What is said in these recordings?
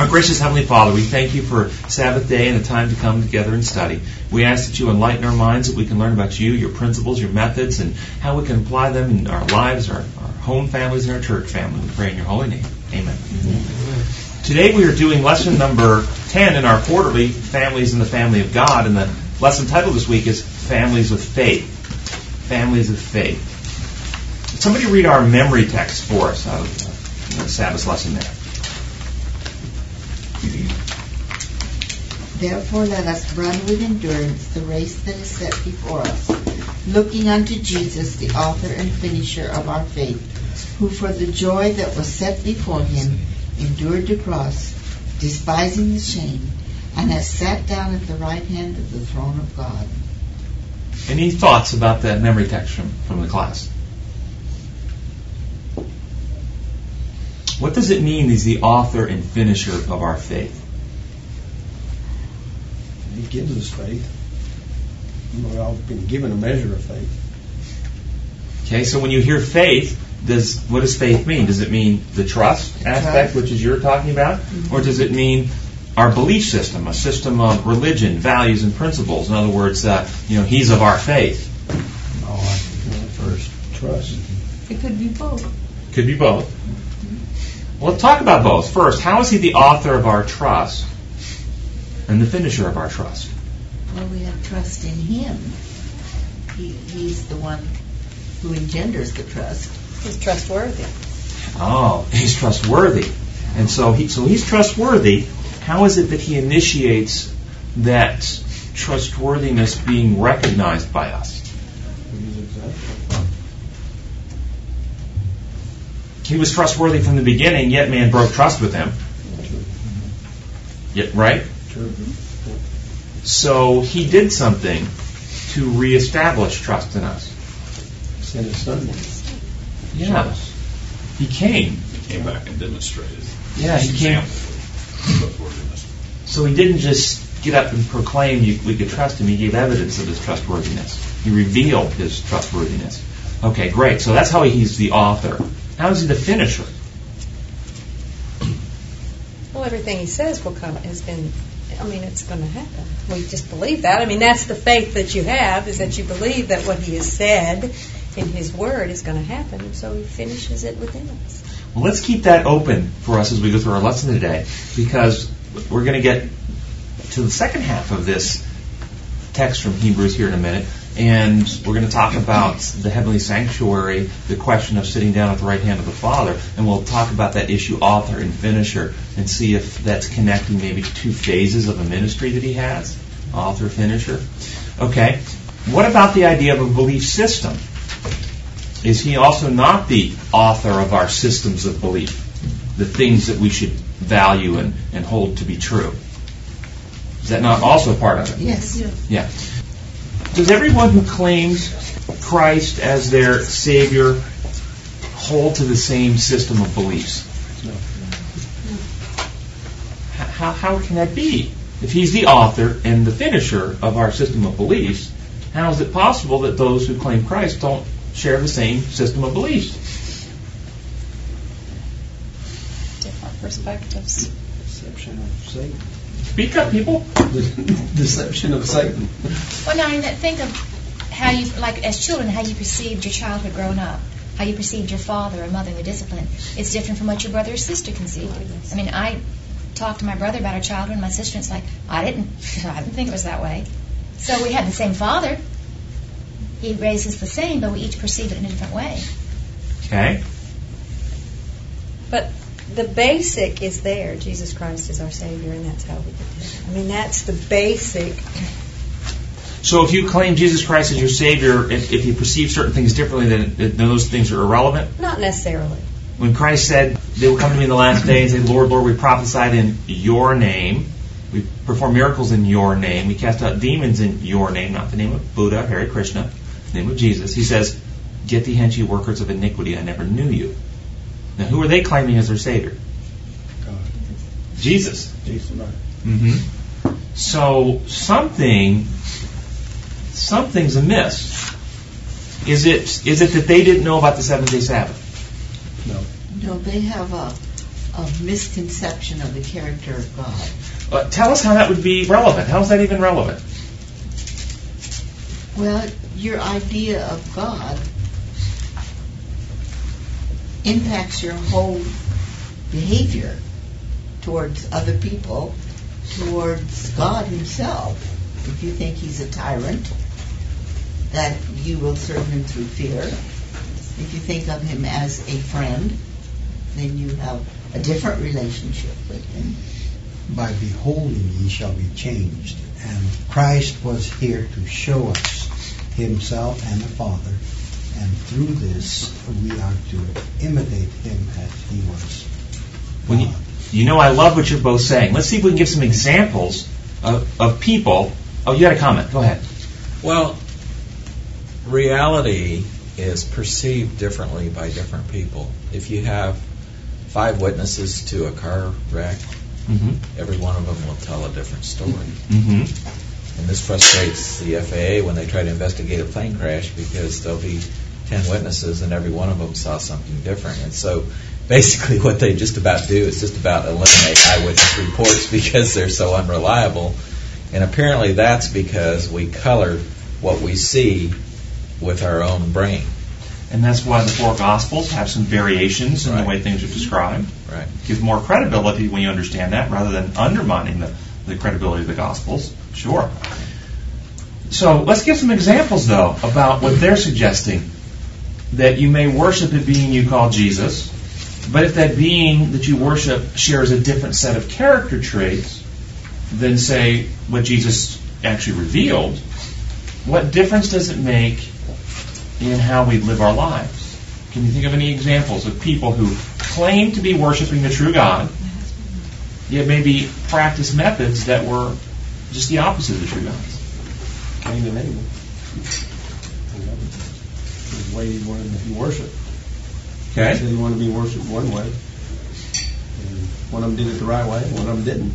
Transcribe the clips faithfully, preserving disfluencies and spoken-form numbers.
Our gracious Heavenly Father, we thank you for Sabbath day and the time to come together and study. We ask that you enlighten our minds, that we can learn about you, your principles, your methods, and how we can apply them in our lives, our, our home families, and our church family. We pray in your holy name. Amen. Amen. Today we are doing lesson number ten in our quarterly Families in the Family of God, and the lesson title this week is Families of Faith. Families of Faith. Somebody read our memory text for us out of the Sabbath lesson there. Therefore let us run with endurance the race that is set before us, looking unto Jesus, the author and finisher of our faith, who for the joy that was set before him endured the cross, despising the shame, and has sat down at the right hand of the throne of God. Any thoughts about that memory text from, from the class? What does it mean he's the author and finisher of our faith? He gives us faith. We've all been given a measure of faith. Okay, so when you hear faith, does what does faith mean? Does it mean the trust aspect, which is you're talking about? Mm-hmm. Or does it mean our belief system, a system of religion, values, and principles? In other words, uh, you know, he's of our faith. Oh, I think first, trust. It could be both. Could be both. Well, let's talk about both. First, how is he the author of our trust and the finisher of our trust? Well, we have trust in him. He, he's the one who engenders the trust. He's trustworthy. Oh, he's trustworthy. And so, he, so he's trustworthy. How is it that he initiates that trustworthiness being recognized by us? He was trustworthy from the beginning, yet man broke trust with him. Yet, right? So he did something to reestablish trust in us. Sent his son. Yeah. He came. He came back and demonstrated. Yeah, he came. So he didn't just get up and proclaim you, we could trust him. He gave evidence of his trustworthiness. He revealed his trustworthiness. Okay, great. So that's how he's the author. How is he the finisher? Well, everything he says will come has been, I mean, it's going to happen. We just believe that. I mean, that's the faith that you have, is that you believe that what he has said in his word is going to happen, and so he finishes it within us. Well, let's keep that open for us as we go through our lesson today, because we're going to get to the second half of this text from Hebrews here in a minute, and we're going to talk about the heavenly sanctuary, the question of sitting down at the right hand of the Father, and we'll talk about that issue, author and finisher, and see if that's connecting maybe to two phases of a ministry that he has, author, finisher. Okay, what about the idea of a belief system? Is he also not the author of our systems of belief, the things that we should value and, and hold to be true? Is that not also part of it? Yes. Yeah. Does everyone who claims Christ as their Savior hold to the same system of beliefs? No. How, how can that be? If he's the author and the finisher of our system of beliefs, how is it possible that those who claim Christ don't share the same system of beliefs? Different perspectives. Deception of Satan. Speak up, people. Deception of Satan. Well, now, think of how you, like as children, how you perceived your childhood growing up, how you perceived your father or mother, the discipline. It's different from what your brother or sister conceived. I mean, I talked to my brother about our childhood, and my sister, it's like, I didn't, I didn't think it was that way. So we had the same father. He raised us the same, but we each perceive it in a different way. Okay. But the basic is there. Jesus Christ is our Savior, and that's how we get there. I mean, that's the basic. So if you claim Jesus Christ as your Savior, if, if you perceive certain things differently, then, then those things are irrelevant? Not necessarily. When Christ said, they will come to me in the last days and say, Lord, Lord, we prophesied in your name. We perform miracles in your name. We cast out demons in your name, not the name of Buddha, Hare Krishna, the name of Jesus. He says, get thee hence, you workers of iniquity, I never knew you. Now, who are they claiming as their Savior? God. Jesus. Jesus, right. Mm-hmm. So something, something's amiss. Is it is it that they didn't know about the seventh day Sabbath? No. No, they have a, of misconception of the character of God. Uh, tell us how that would be relevant. How is that even relevant? Well, your idea of God impacts your whole behavior towards other people, towards God himself. If you think he's a tyrant, that you will serve him through fear. If you think of him as a friend, then you have a different relationship with him. By beholding ye shall be changed. And Christ was here to show us himself and the Father. And through this, we are to imitate him as he was. When you, you know, I love what you're both saying. Let's see if we can give some examples of, of people. Oh, you had a comment. Go ahead. Well, reality is perceived differently by different people. If you have five witnesses to a car wreck, mm-hmm. every one of them will tell a different story. Mm-hmm. And this frustrates the F A A when they try to investigate a plane crash, because there'll be ten witnesses and every one of them saw something different. And so basically what they just about do is just about eliminate eyewitness reports because they're so unreliable. And apparently that's because we color what we see with our own brain. And that's why the four Gospels have some variations in right. the way things are described. Right. Gives more credibility when you understand that, rather than undermining the, the credibility of the Gospels. Sure. So let's give some examples, though, about what they're suggesting. That you may worship a being you call Jesus, but if that being that you worship shares a different set of character traits than, say, what Jesus actually revealed, what difference does it make in how we live our lives? Can you think of any examples of people who claim to be worshiping the true God, yet maybe practice methods that were just the opposite of the true God? Claim to name the way he wanted to be worshipped. Okay. He said he wanted to be worshipped one way, and one of them did it the right way, and one of them didn't.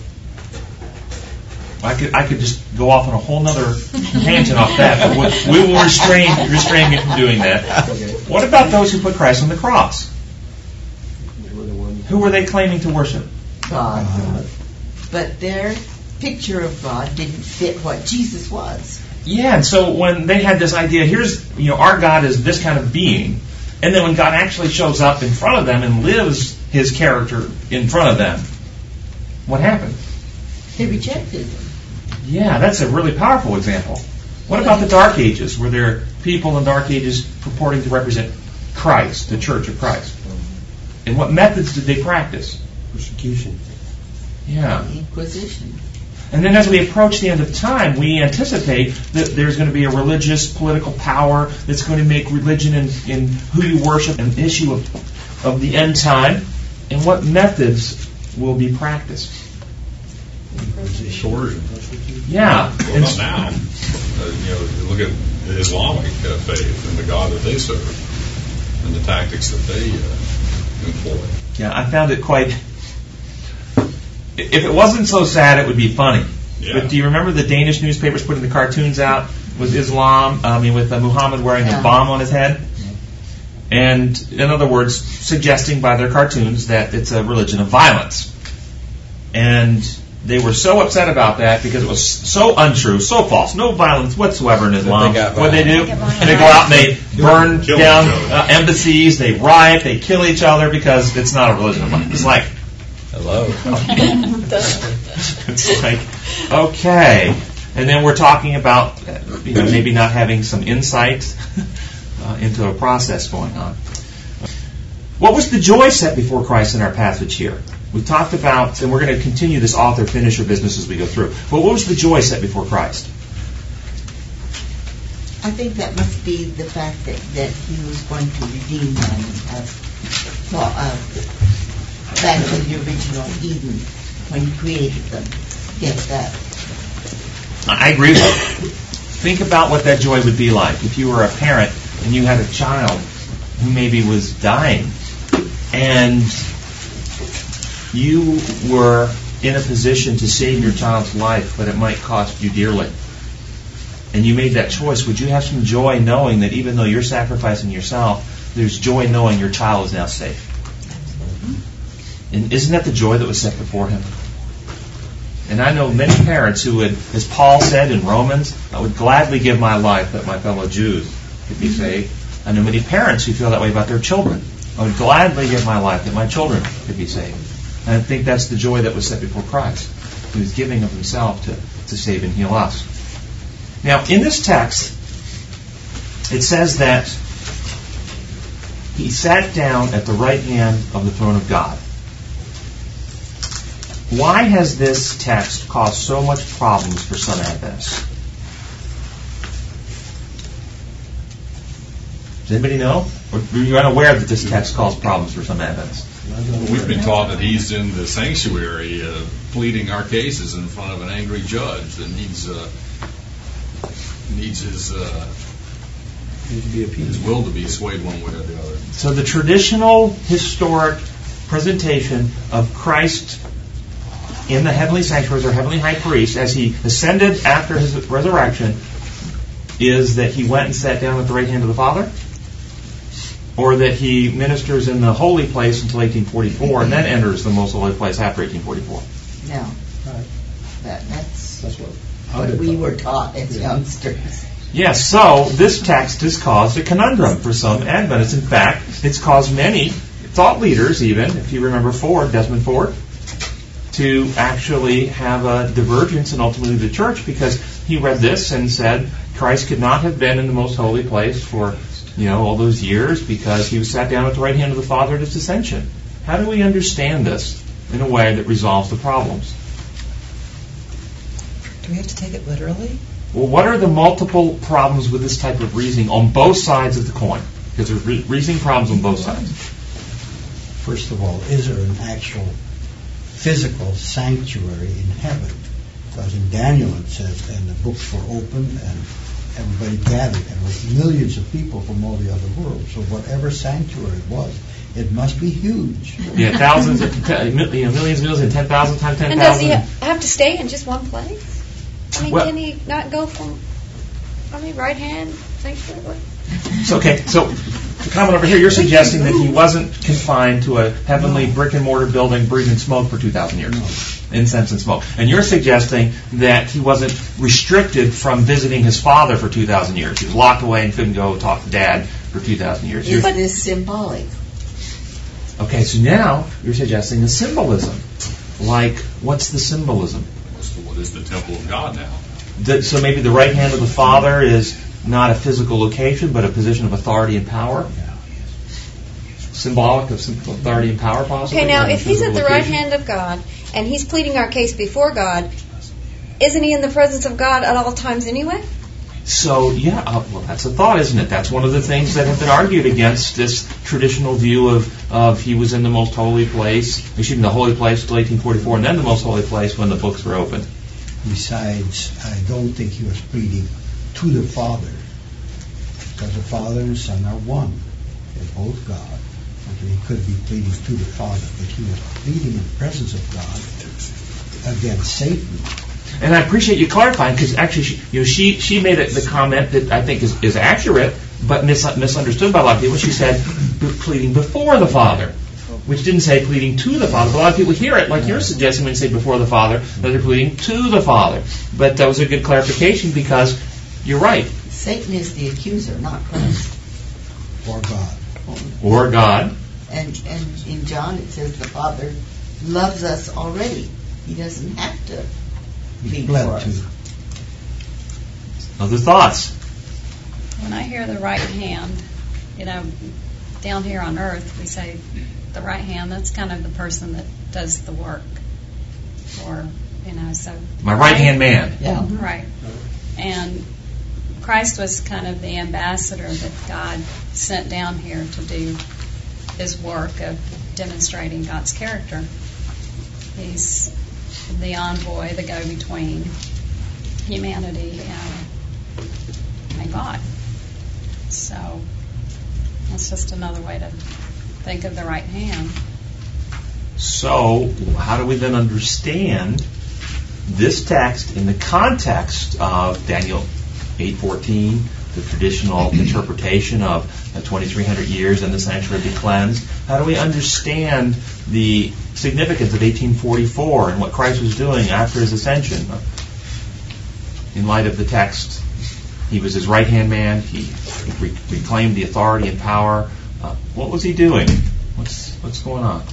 I could I could just go off on a whole other tangent off that, but we will restrain restrain me from doing that. Okay. What about those who put Christ on the cross? They were the ones. Who were they claiming to worship? God. God. But their picture of God didn't fit what Jesus was. Yeah, and so when they had this idea, here's, you know, our God is this kind of being, and then when God actually shows up in front of them and lives his character in front of them, what happened? They rejected him. Yeah, that's a really powerful example. What about the Dark Ages? Were there people in Dark Ages purporting to represent Christ, the Church of Christ? And what methods did they practice? Persecution. Yeah. The Inquisition. And then as we approach the end of time, we anticipate that there's going to be a religious, political power that's going to make religion and, and who you worship an issue of, of the end time. And what methods will be practiced? Coercion. Yeah. Well, And not now. Uh, you know, you look at the Islamic uh, faith and the God that they serve and the tactics that they uh, employ. Yeah, I found it quite... If it wasn't so sad, it would be funny. Yeah. But do you remember the Danish newspapers putting the cartoons out with Islam, I mean, with uh, Muhammad wearing Yeah. a bomb on his head? And, in other words, suggesting by their cartoons that it's a religion of violence. And they were so upset about that because it was so untrue, so false, no violence whatsoever in Islam. But they got What they do? They get violent. And they go out and they burn Kill down each other. uh, embassies, they riot, they kill each other because it's not a religion of violence. It's like... Hello. It's like, okay. And then we're talking about, uh, you know, maybe not having some insight uh, into a process going on. What was the joy set before Christ in our passage here? We talked about, and we're going to continue this author-finisher business as we go through. But what was the joy set before Christ? I think that must be the fact that, that he was going to redeem them as, well, uh, back to the original Eden when he created them. Yes, that. I agree with you. Think about what that joy would be like if you were a parent and you had a child who maybe was dying and you were in a position to save your child's life, but it might cost you dearly. And you made that choice. Would you have some joy knowing that even though you're sacrificing yourself, there's joy knowing your child is now safe? And isn't that the joy that was set before him? And I know many parents who would, as Paul said in Romans, I would gladly give my life that my fellow Jews could be saved. I know many parents who feel that way about their children. I would gladly give my life that my children could be saved. And I think that's the joy that was set before Christ. He was giving of himself to, to save and heal us. Now, in this text, it says that he sat down at the right hand of the throne of God. Why has this text caused so much problems for some Adventists? Does anybody know? Or are you unaware that this text caused problems for some Adventists? We've been taught that he's in the sanctuary uh, pleading our cases in front of an angry judge that needs uh, needs his uh, his will to be swayed one way or the other. So the traditional historic presentation of Christ in the heavenly sanctuary as our heavenly high priest, as he ascended after his resurrection, is that he went and sat down at the right hand of the Father? Or that he ministers in the holy place until eighteen forty-four and then enters the most holy place after eighteen forty-four? No. Right. That, that's That's what, what we were taught as youngsters. Yes, so this text has caused a conundrum for some Adventists. In fact, it's caused many thought leaders, even, if you remember Ford, Desmond Ford, to actually have a divergence in ultimately the church, because he read this and said Christ could not have been in the most holy place for, you know, all those years because he was sat down at the right hand of the Father at his ascension. How do we understand this in a way that resolves the problems? Do we have to take it literally? Well, what are the multiple problems with this type of reasoning on both sides of the coin? Because there's re- reasoning problems on both sides. First of all, is there an actual physical sanctuary in heaven? Because in Daniel it says, and the books were opened and everybody gathered, and there was millions of people from all the other world. So whatever sanctuary it was, it must be huge. Yeah, thousands, of, you know, millions, millions, and ten thousand times ten thousand. And does he have to stay in just one place? I mean, Well- can he not go from, I mean, right hand sanctuary? So, okay, so to comment over here, you're suggesting that he wasn't confined to a heavenly brick and mortar building breathing smoke for two thousand years. No. Incense and smoke. And you're suggesting that he wasn't restricted from visiting his father for two thousand years. He was locked away and couldn't go talk to Dad for two thousand years. Is You're- this symbolic? Okay, so now you're suggesting a symbolism. Like, what's the symbolism? What is the temple of God now? The, so maybe the right hand of the Father is not a physical location, but a position of authority and power? Symbolic of authority and power, possibly? Okay, now, or a if he's at physical the right location? hand of God, and he's pleading our case before God, isn't he in the presence of God at all times anyway? So, yeah, uh, well, that's a thought, isn't it? That's one of the things that have been argued against this traditional view of, of he was in the most holy place, excuse me, the holy place until eighteen forty-four, and then the most holy place when the books were opened. Besides, I don't think he was pleading to the Father, because the Father and Son are one. They're both God. Okay, he could be pleading to the Father, but he was pleading in the presence of God against Satan. And I appreciate you clarifying, because actually, she, you know, she she made it, the comment that I think is, is accurate, but mis- misunderstood by a lot of people. She said pleading before the Father, which didn't say pleading to the Father. But a lot of people hear it like you're suggesting when you say before the Father, that they're pleading to the Father. But that was a good clarification, because you're right. Satan is the accuser, not Christ. Or God. Or God. And and in John it says the Father loves us already. He doesn't have to He plead pled for to. us. Other thoughts? When I hear the right hand, you know, down here on earth, we say the right hand, that's kind of the person that does the work. Or, you know, so. My right-hand man. Yeah, right. And Christ was kind of the ambassador that God sent down here to do his work of demonstrating God's character. He's the envoy, the go-between humanity and, and God. So that's just another way to think of the right hand. So, how do we then understand this text in the context of Daniel eight fourteen, the traditional interpretation of uh, twenty-three hundred years and the sanctuary be cleansed? How do we understand the significance of eighteen forty-four and what Christ was doing after his ascension? In light of the text, he was his right-hand man. He, he re- reclaimed the authority and power. Uh, what was he doing? What's what's going on?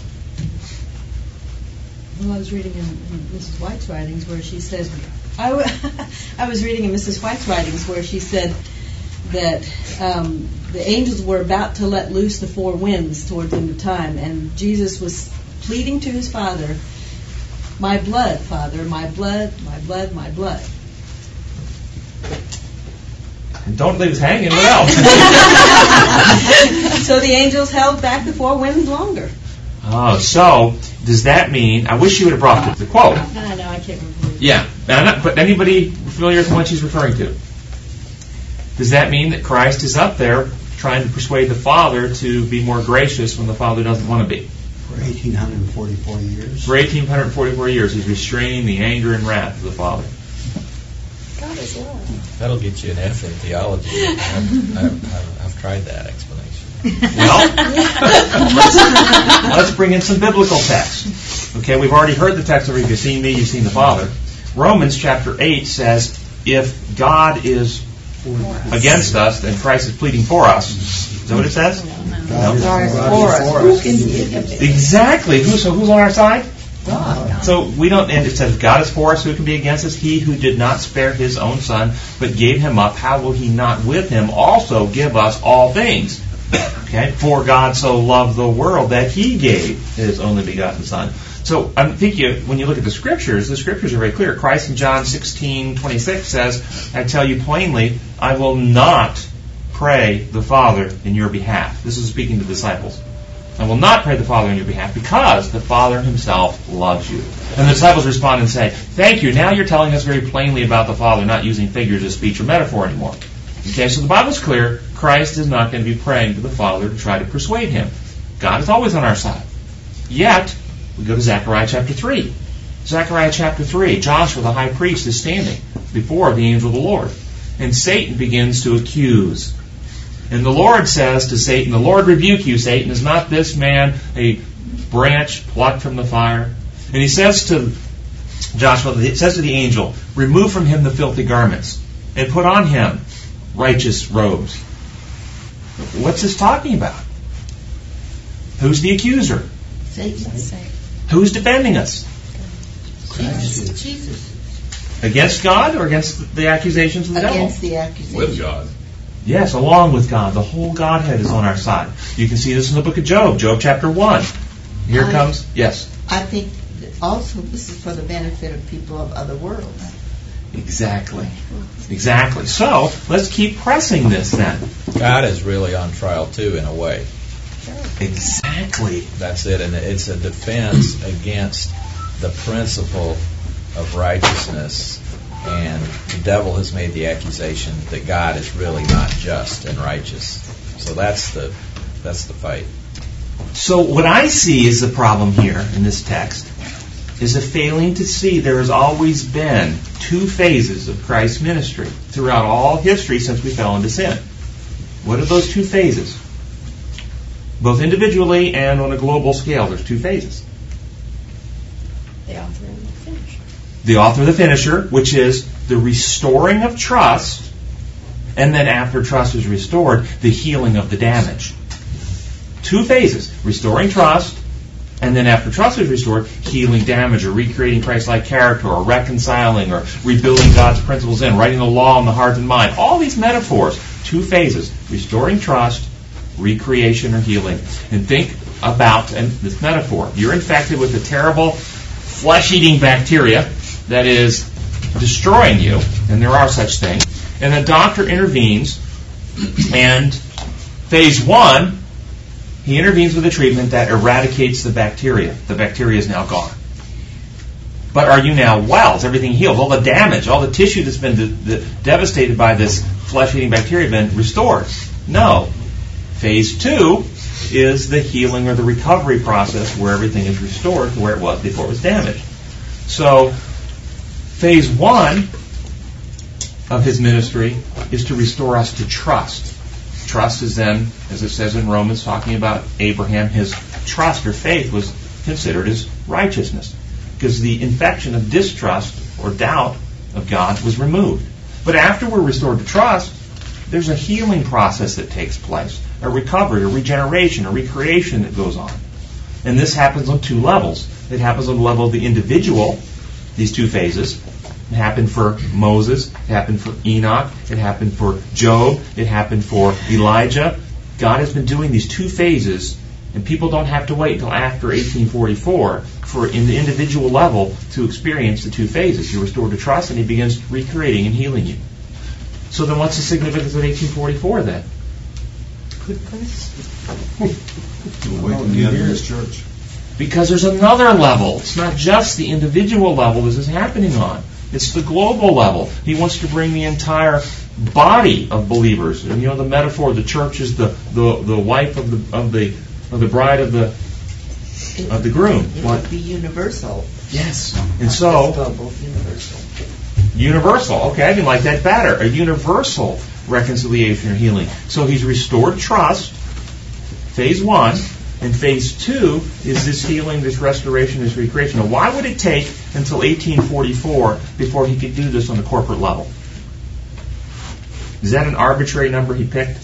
Well, I was reading in, in Missus White's writings where she said, I, w- I was reading in Missus White's writings where she said that um, the angels were about to let loose the four winds towards the end of time, and Jesus was pleading to his Father, my blood, Father, my blood, my blood, my blood. Don't leave us hanging. What else? So the angels held back the four winds longer. Oh, so does that mean? I wish you would have brought the, the quote. I know, I can't remember. Yeah, now, not, but anybody familiar with what she's referring to? Does that mean that Christ is up there trying to persuade the Father to be more gracious when the Father doesn't want to be? For eighteen forty-four years. For eighteen forty-four years, he's restraining the anger and wrath of the Father. God is love. That'll get you an F in theology. I've, I've, I've, I've tried that explanation. Well, let's bring in some biblical text. Okay, we've already heard the text of if you've seen me, you've seen the Father. Romans chapter eight says, if God is against us, then Christ is pleading for us. Is that what it says? God is for us. Who can be against us? Exactly. Who, so who's on our side? God. So we don't, and it says, God is for us, who can be against us? He who did not spare his own Son, but gave him up, how will he not with him also give us all things? Okay, for God so loved the world that he gave his only begotten Son. So I think you, when you look at the Scriptures, the Scriptures are very clear. Christ in John sixteen twenty-six says, I tell you plainly, I will not pray the Father in your behalf. This is speaking to the disciples. I will not pray the Father on your behalf because the Father himself loves you. And the disciples respond and say, thank you, now you're telling us very plainly about the Father, not using figures of speech or metaphor anymore. Okay, so the Bible's clear. Christ is not going to be praying to the Father to try to persuade him. God is always on our side. Yet, we go to Zechariah chapter three. Zechariah chapter three, Joshua the high priest is standing before the angel of the Lord. And Satan begins to accuse. And the Lord says to Satan, the Lord rebuke you, Satan. Is not this man a branch plucked from the fire? And he says to Joshua, it says to the angel, remove from him the filthy garments and put on him righteous robes. What's this talking about? Who's the accuser? Satan. Who's defending us? Jesus. Jesus. Against God or against the accusations of the devil? Against the accusations. With God. Yes, along with God. The whole Godhead is on our side. You can see this in the book of Job, Job chapter one. Here I, comes, yes. I think that also this is for the benefit of people of other worlds. Exactly. Exactly. So, let's keep pressing this then. God is really on trial too, in a way. Exactly. That's it, and it's a defense against the principle of righteousness, and the devil has made the accusation that God is really not just and righteous. So that's the that's the fight. So what I see is the problem here in this text is a failing to see there has always been two phases of Christ's ministry throughout all history since we fell into sin. What are those two phases? Both individually and on a global scale, there's two phases. The author and the finisher. The author and the finisher, which is the restoring of trust, and then after trust is restored, the healing of the damage. Two phases. Restoring trust, and then after trust is restored, healing damage or recreating Christ-like character or reconciling or rebuilding God's principles in, writing the law in the heart and mind. All these metaphors, two phases. Restoring trust, recreation or healing. And think about and this metaphor. You're infected with a terrible flesh-eating bacteria that is destroying you, and there are such things. And the doctor intervenes, and phase one, he intervenes with a treatment that eradicates the bacteria. The bacteria is now gone. But are you now well? Is everything healed? All the damage, all the tissue that's been de- de- devastated by this flesh-eating bacteria has been restored? No. Phase two is the healing or the recovery process where everything is restored to where it was before it was damaged. So, phase one of his ministry is to restore us to trust. Trust is then, as it says in Romans, talking about Abraham, his trust or faith was considered as righteousness, because the infection of distrust or doubt of God was removed. But after we're restored to trust, there's a healing process that takes place, a recovery, a regeneration, a recreation that goes on. And this happens on two levels. It happens on the level of the individual, these two phases. It happened for Moses, it happened for Enoch, it happened for Job, it happened for Elijah. God has been doing these two phases, and people don't have to wait until after eighteen forty-four for, in the individual level, to experience the two phases. You're restored to trust, and He begins recreating and healing you. So then what's the significance of eighteen forty-four then? Good question. Awaken the Adventist Church. Because there's another level. It's not just the individual level this is happening on. It's the global level. He wants to bring the entire body of believers. And you know the metaphor, the church is the, the, the wife of the of the of the bride of the It of the groom. It What? would be universal. Yes. And Not so just global, universal. universal. Okay, I can like that better. A universal reconciliation or healing. So he's restored trust, phase one, and phase two is this healing, this restoration, this recreation. Now, why would it take until eighteen forty-four before he could do this on the corporate level? Is that an arbitrary number he picked?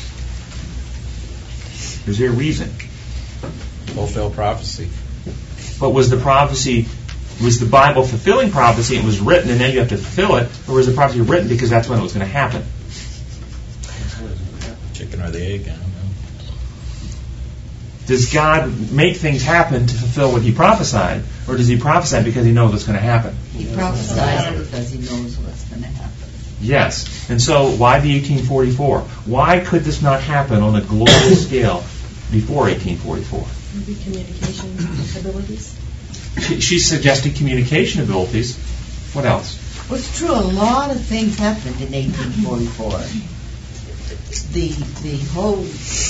Is there a reason? Fulfill prophecy. But was the prophecy, was the Bible fulfilling prophecy and was written and then you have to fulfill it, or was the prophecy written because that's when it was going to happen? Chicken or the egg, I don't know. Does God make things happen to fulfill what He prophesied, or does He prophesy because He knows what's going to happen? He prophesies because He knows what's going to happen. Yes. And so why the eighteen forty-four? Why could this not happen on a global scale before eighteen forty-four? Maybe communication abilities. She, she suggested communication abilities. What else? Well, it's true. A lot of things happened in eighteen forty-four. The the whole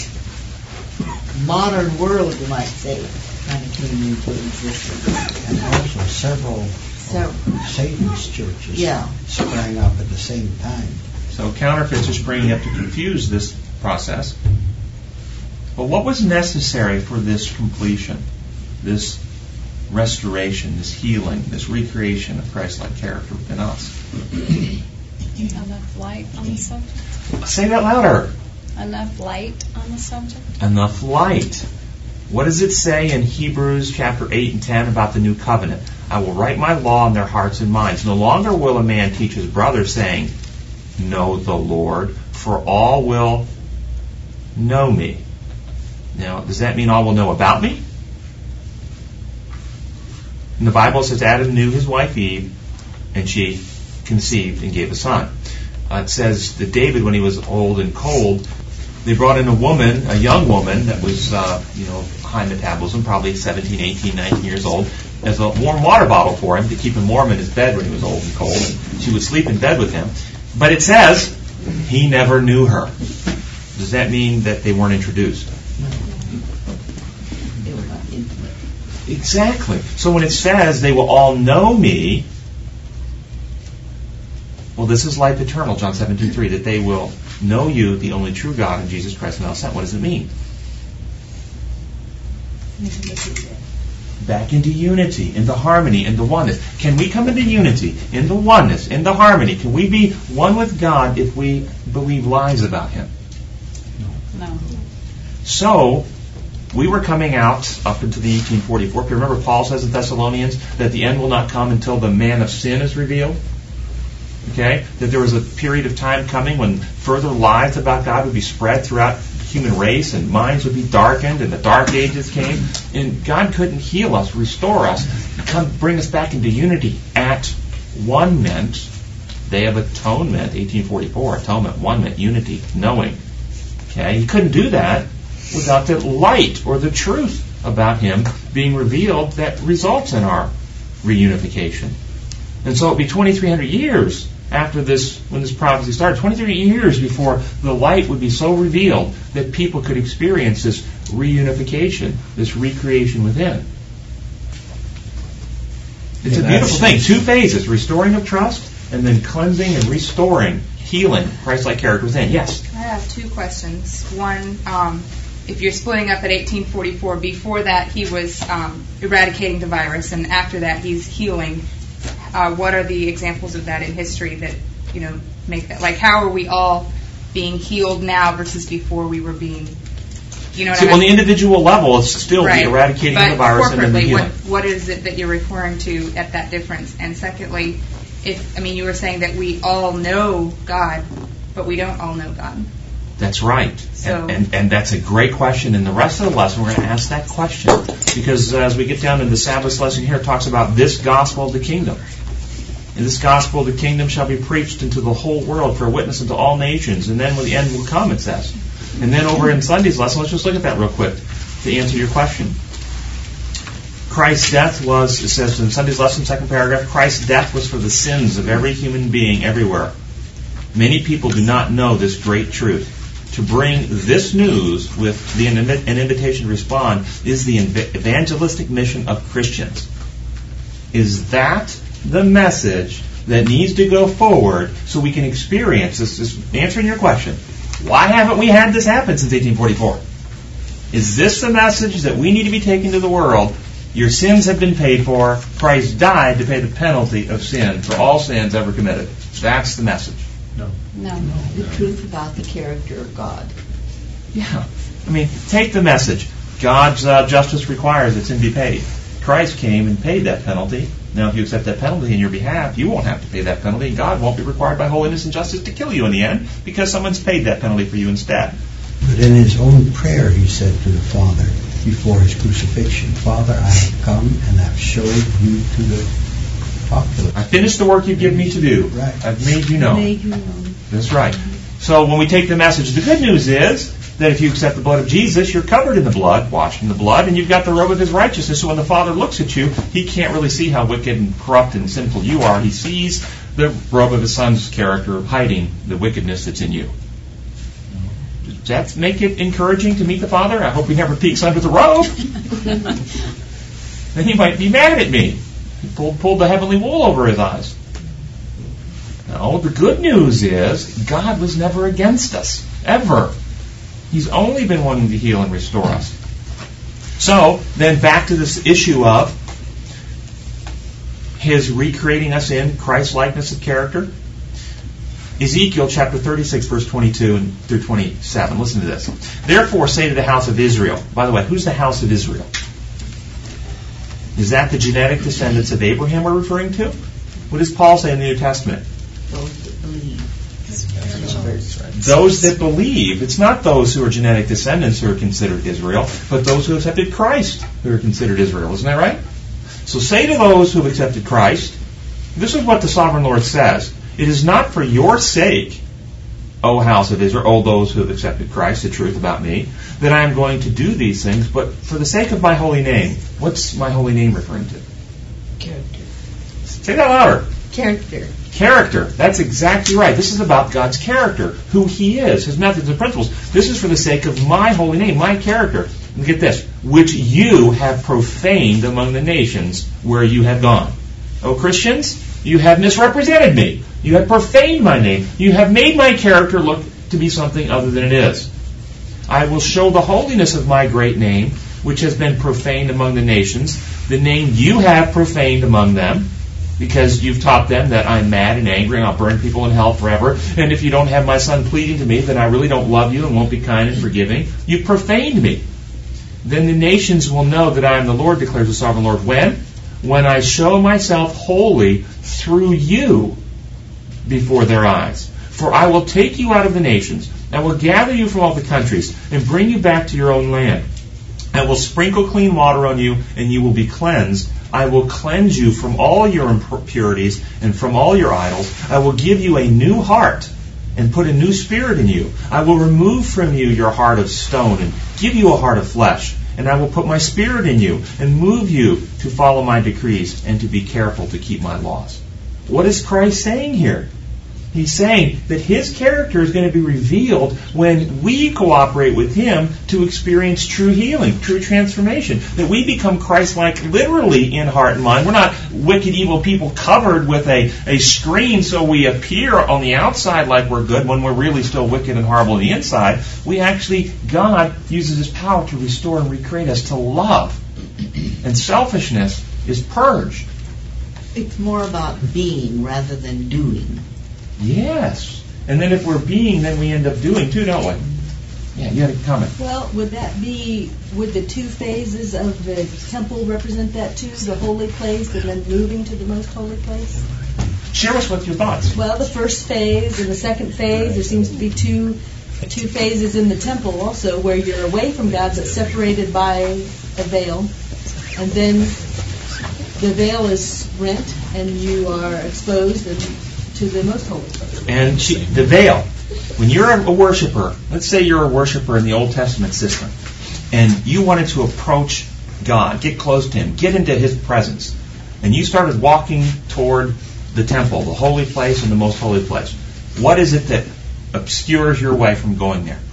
modern world, you might say, kind of came into existence. And also several So, of Satan's churches Yeah. sprang up at the same time. So counterfeits are springing up to confuse this process. But what was necessary for this completion, this restoration, this healing, this recreation of Christ-like character within us? Enough light on the subject? Say that louder. Enough light on the subject? Enough light. What does it say in Hebrews chapter eight and ten about the new covenant? I will write my law in their hearts and minds. No longer will a man teach his brother, saying, know the Lord, for all will know me. Now, does that mean all will know about me? And the Bible says Adam knew his wife Eve, and she conceived and gave a son. Uh, it says that David, when he was old and cold, they brought in a woman, a young woman that was, uh, you know, high metabolism, probably seventeen, eighteen, nineteen years old, as a warm water bottle for him to keep him warm in his bed when he was old and cold. And she would sleep in bed with him. But it says he never knew her. Does that mean that they weren't introduced? they were not intimate. Exactly. So when it says they will all know me, well, this is life eternal, John seventeen three, that they will know you, the only true God, and Jesus Christ whom thou sent. What does it mean? Back into unity, into harmony, into oneness. Can we come into unity, into oneness, into harmony? Can we be one with God if we believe lies about Him? No. So, we were coming out up into the eighteen forty-four. If you remember, Paul says in Thessalonians that the end will not come until the man of sin is revealed. Okay? That there was a period of time coming when further lies about God would be spread throughout the human race and minds would be darkened and the dark ages came. And God couldn't heal us, restore us, come bring us back into unity at one meant, Day of Atonement, eighteen forty-four, atonement, one meant unity, knowing. Okay? He couldn't do that without the light or the truth about Him being revealed that results in our reunification. And so it would be twenty-three hundred years after this, when this prophecy started, twenty-three years before the light would be so revealed that people could experience this reunification, this recreation within. It's Yeah, a beautiful thing. Two phases, restoring of trust and then cleansing and restoring, healing Christ-like character within. Yes? I have two questions. One, um, if you're splitting up at eighteen forty-four, before that he was um, eradicating the virus, and after that he's healing. Uh, what are the examples of that in history that, you know, make that? Like, how are we all being healed now versus before we were being, you know what See, I mean? on the individual level, it's still right. the eradicating but of the virus and then the corporately, healing. what, what is it that you're referring to at that difference? And secondly, if I mean, you were saying that we all know God, but we don't all know God. That's right. So, and, and, and that's a great question. And the rest of the lesson, we're going to ask that question. Because uh, as we get down to the Sabbath lesson here, it talks about this gospel of the kingdom. And this gospel of the kingdom shall be preached into the whole world for a witness unto all nations. And then when the end will come, it says. And then over in Sunday's lesson, let's just look at that real quick to answer your question. Christ's death was, it says in Sunday's lesson, second paragraph, Christ's death was for the sins of every human being everywhere. Many people do not know this great truth. To bring this news with the, an invitation to respond is the evangelistic mission of Christians. Is that the message that needs to go forward so we can experience this? This answering your question. Why haven't we had this happen since eighteen forty-four? Is this the message that we need to be taking to the world? Your sins have been paid for. Christ died to pay the penalty of sin for all sins ever committed. That's the message. No. No. The truth about the character of God. Yeah. I mean, take the message. God's uh, justice requires that sin be paid. Christ came and paid that penalty. Now, if you accept that penalty in your behalf, you won't have to pay that penalty, and God won't be required by holiness and justice to kill you in the end, because someone's paid that penalty for you instead. But in his own prayer, he said to the Father before his crucifixion, Father, I have come and have showed you to the populace. I finished the work you've given me to do. Right. I've made you known. Made you known. That's right. So when we take the message, the good news is that if you accept the blood of Jesus, you're covered in the blood, washed in the blood, and you've got the robe of his righteousness. So when the Father looks at you, he can't really see how wicked and corrupt and sinful you are. He sees the robe of his Son's character hiding the wickedness that's in you. Does that make it encouraging to meet the Father? I hope he never peeks under the robe. Then he might be mad at me. He pulled, pulled the heavenly wool over his eyes. No, the good news is God was never against us, ever. He's only been wanting to heal and restore us. So, then back to this issue of his recreating us in Christ's likeness of character. Ezekiel chapter thirty-six, verse twenty-two and through twenty-seven. Listen to this. Therefore say to the house of Israel. By the way, who's the house of Israel? Is that the genetic descendants of Abraham we're referring to? What does Paul say in the New Testament? Those that believe. Those that believe. It's not those who are genetic descendants who are considered Israel, but those who have accepted Christ who are considered Israel. Isn't that right? So say to those who have accepted Christ, this is what the Sovereign Lord says. It is not for your sake, O house of Israel, O those who have accepted Christ, the truth about me, that I am going to do these things, but for the sake of my holy name. What's my holy name referring to? Character. Say that louder. Character. Character. That's exactly right. This is about God's character, who He is, His methods and principles. This is for the sake of my holy name, my character. And get this, which you have profaned among the nations where you have gone. O Christians, you have misrepresented me. You have profaned my name. You have made my character look to be something other than it is. I will show the holiness of my great name, which has been profaned among the nations, the name you have profaned among them, because you've taught them that I'm mad and angry and I'll burn people in hell forever. And if you don't have my Son pleading to me, then I really don't love you and won't be kind and forgiving. You've profaned me. Then the nations will know that I am the Lord, declares the Sovereign Lord. When? When I show myself holy through you before their eyes. For I will take you out of the nations. I will gather you from all the countries and bring you back to your own land. I will sprinkle clean water on you and you will be cleansed. I will cleanse you from all your impurities and from all your idols. I will give you a new heart and put a new spirit in you. I will remove from you your heart of stone and give you a heart of flesh. And I will put my spirit in you and move you to follow my decrees and to be careful to keep my laws. What is Christ saying here? He's saying that His character is going to be revealed when we cooperate with Him to experience true healing, true transformation. That we become Christ-like literally in heart and mind. We're not wicked, evil people covered with a, a screen so we appear on the outside like we're good when we're really still wicked and horrible on the inside. We actually, God uses His power to restore and recreate us to love. And selfishness is purged. It's more about being rather than doing. Yes. And then if we're being, then we end up doing too, don't we? Yeah, you had a comment. Well, would that be, would the two phases of the temple represent that too? The holy place and then moving to the most holy place? Share us with your thoughts. Well, the first phase and the second phase, there seems to be two two phases in the temple also where you're away from God but separated by a veil. And then the veil is rent and you are exposed and to the most holy place. And she, the veil. When you're a worshiper, let's say you're a worshiper in the Old Testament system, and you wanted to approach God, get close to Him, get into His presence, and you started walking toward the temple, the holy place and the most holy place. What is it that obscures your way from going there?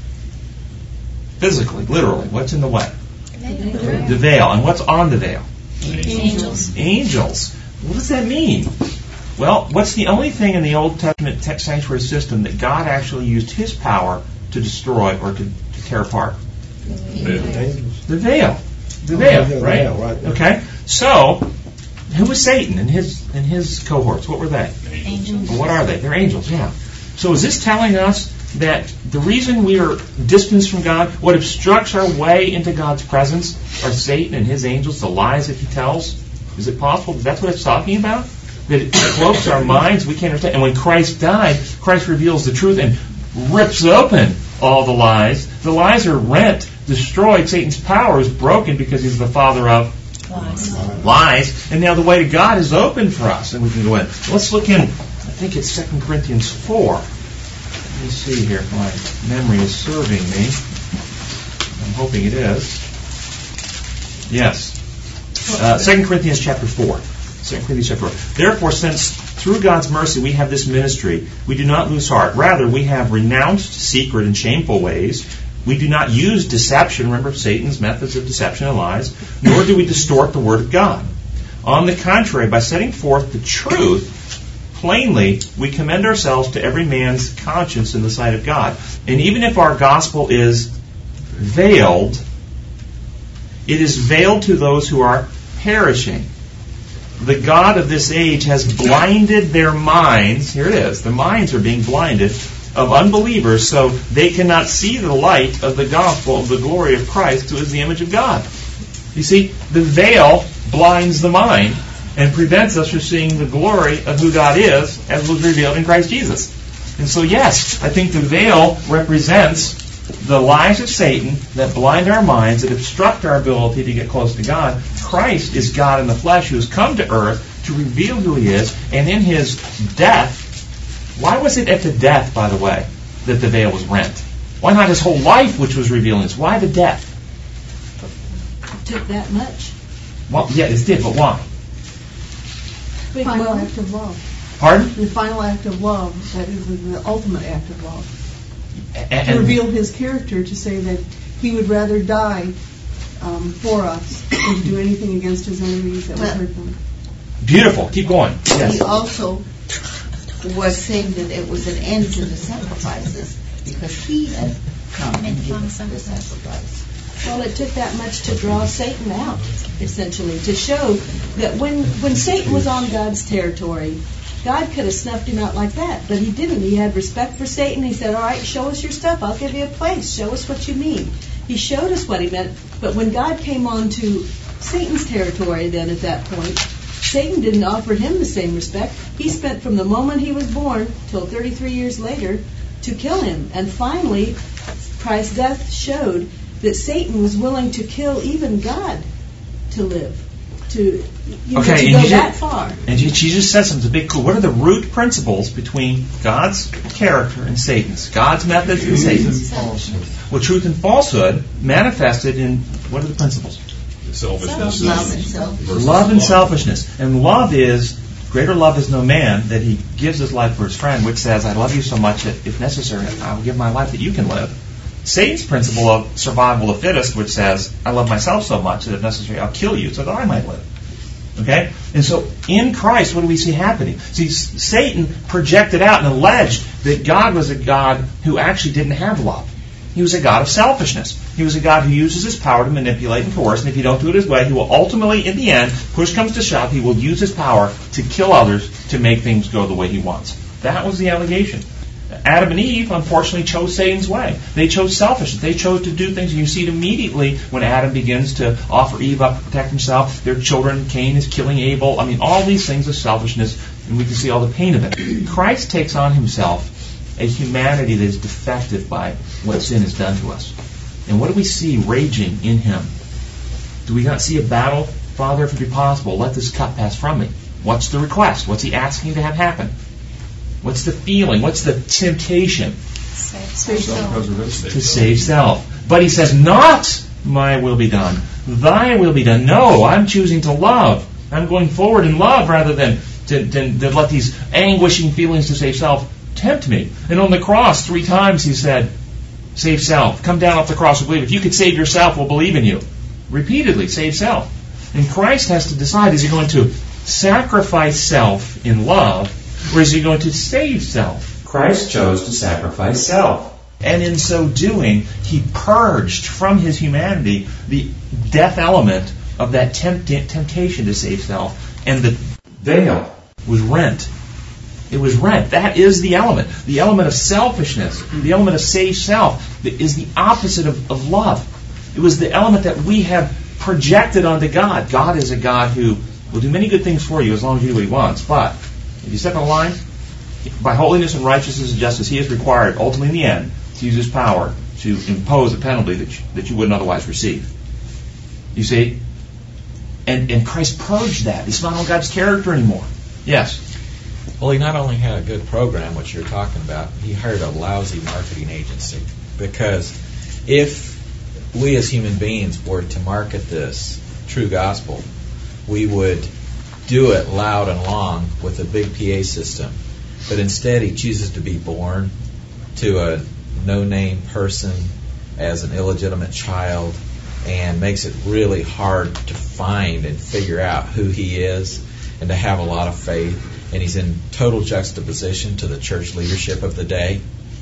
Physically, literally, what's in the way? The veil. And what's on the veil? Angels. Angels. What does that mean? Well, what's the only thing in the Old Testament sanctuary system that God actually used His power to destroy or to, to tear apart? The The veil. The veil, the right? veil, right. Okay. So, who was Satan and his and his cohorts? What were they? Angels. Well, what are they? They're angels, yeah. So is this telling us that the reason we are distanced from God, what obstructs our way into God's presence, are Satan and his angels, the lies that he tells? Is it possible that that's what it's talking about? That it cloaks our minds, we can't understand. And when Christ died, Christ reveals the truth and rips open all the lies. The lies are rent, destroyed. Satan's power is broken because he's the father of Lies. lies. And now the way to God is open for us, and we can go in. Let's look in, I think it's Second Corinthians four. Let me see here if my memory is serving me. I'm hoping it is. Yes. Uh, Second Corinthians chapter four. Second Corinthians chapter four. Therefore, since through God's mercy we have this ministry, we do not lose heart. Rather, we have renounced secret and shameful ways. We do not use deception. Remember Satan's methods of deception and lies. Nor do we distort the word of God. On the contrary, by setting forth the truth plainly, we commend ourselves to every man's conscience in the sight of God. And even if our gospel is veiled, it is veiled to those who are perishing. The God of this age has blinded their minds. Here it is. The minds are being blinded of unbelievers so they cannot see the light of the gospel of the glory of Christ, who is the image of God. You see, the veil blinds the mind and prevents us from seeing the glory of who God is as was revealed in Christ Jesus. And so, yes, I think the veil represents the lies of Satan that blind our minds, that obstruct our ability to get close to God. Christ is God in the flesh who has come to earth to reveal who He is, and in His death, why was it at the death, by the way, that the veil was rent? Why not His whole life, which was revealing this? Why the death? It took that much. Well, yeah, it did, but why? Big Final love. act of love. Pardon? The final act of love, that is the ultimate act of love. And, To reveal His character, to say that He would rather die um, for us than to do anything against His enemies that would hurt them. Beautiful. Keep going. He Yes. also was saying that it was an end to the sacrifices because He had come and given the sacrifice. Well, it took that much to draw Satan out, essentially, to show that when, when Satan was on God's territory, God could have snuffed him out like that, but He didn't. He had respect for Satan. He said, all right, show us your stuff. I'll give you a place. Show us what you mean. He showed us what He meant, but when God came on to Satan's territory then at that point, Satan didn't offer him the same respect. He spent from the moment he was born till thirty-three years later to kill him. And finally, Christ's death showed that Satan was willing to kill even God to live, to, you know, Okay, to and go you that just- far. And she she just said something big cool. What are the root principles between God's character and Satan's? God's methods and Satan's? Well, truth and falsehood manifested in, what are the principles? Selfishness. Love and selfishness. Love and selfishness. And love is Greater love is no man that he gives his life for his friend, which says, I love you so much that if necessary, I will give my life that you can live. Satan's principle of survival of the fittest, which says, I love myself so much that if necessary, I'll kill you so that I might live. Okay? And so in Christ, what do we see happening? See, Satan projected out and alleged that God was a God who actually didn't have love. He was a God of selfishness. He was a God who uses his power to manipulate and coerce, and if you don't do it his way, he will ultimately, in the end, push comes to shove, he will use his power to kill others to make things go the way he wants. That was the allegation. Adam and Eve, unfortunately, chose Satan's way. They chose selfishness. They chose to do things. And you see it immediately when Adam begins to offer Eve up to protect himself. Their children, Cain is killing Abel. I mean, all these things are selfishness, and we can see all the pain of it. Christ takes on himself a humanity that is defective by what sin has done to us. And what do we see raging in him? Do we not see a battle? Father, if it be possible, let this cup pass from me. What's the request? What's he asking to have happen? What's the feeling? What's the temptation? Save self. To save self. But he says, not my will be done. Thy will be done. No, I'm choosing to love. I'm going forward in love rather than to, to, to let these anguishing feelings to save self tempt me. And on the cross, three times he said, save self. Come down off the cross and believe. If you could save yourself, we'll believe in you. Repeatedly, save self. And Christ has to decide, is he going to sacrifice self in love, or is he going to save self? Christ chose to sacrifice self. And in so doing, he purged from his humanity the death element of that tempt- temptation to save self. And the veil was rent. It was rent. That is the element. The element of selfishness, the element of save self, that is the opposite of, of love. It was the element that we have projected onto God. God is a God who will do many good things for you as long as you do what he wants. But if you step on the line, by holiness and righteousness and justice, he is required, ultimately in the end, to use his power to impose a penalty that you, that you wouldn't otherwise receive. You see? And, and Christ purged that. It's not on God's character anymore. Yes? Well, he not only had a good program, which you're talking about, he hired a lousy marketing agency. Because if we as human beings were to market this true gospel, we would do it loud and long with a big P A system. But instead, he chooses to be born to a no-name person as an illegitimate child and makes it really hard to find and figure out who he is and to have a lot of faith. And he's in total juxtaposition to the church leadership of the day.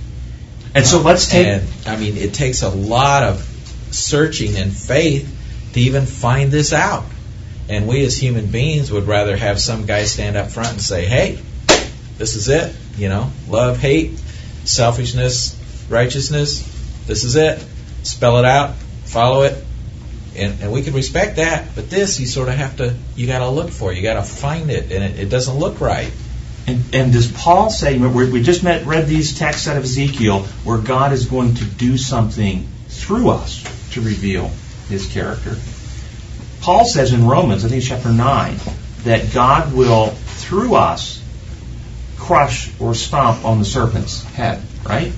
And so let's take... And, I mean, it takes a lot of searching and faith to even find this out. And we as human beings would rather have some guy stand up front and say, hey, this is it. You know, love, hate, selfishness, righteousness. This is it. Spell it out. Follow it. And, and we can respect that. But this, you sort of have to, you got to look for it. You got to find it. And it, it doesn't look right. And, and does Paul say, we just met, read these texts out of Ezekiel, where God is going to do something through us to reveal his character. Paul says in Romans, I think it's chapter nine, that God will, through us, crush or stomp on the serpent's head, right?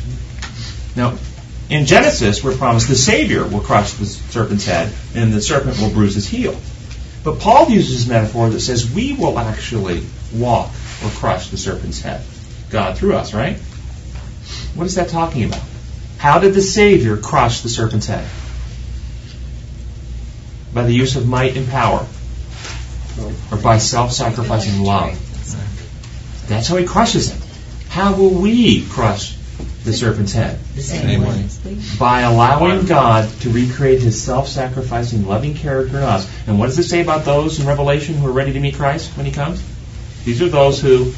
Now, in Genesis, we're promised the Savior will crush the serpent's head, and the serpent will bruise his heel. But Paul uses a metaphor that says we will actually walk or crush the serpent's head. God through us, right? What is that talking about? How did the Savior crush the serpent's head? By the use of might and power. Or by self-sacrificing love. That's how he crushes it. How will we crush the serpent's head? The same way. By allowing God to recreate his self-sacrificing, loving character in us. And what does it say about those in Revelation who are ready to meet Christ when he comes? These are those who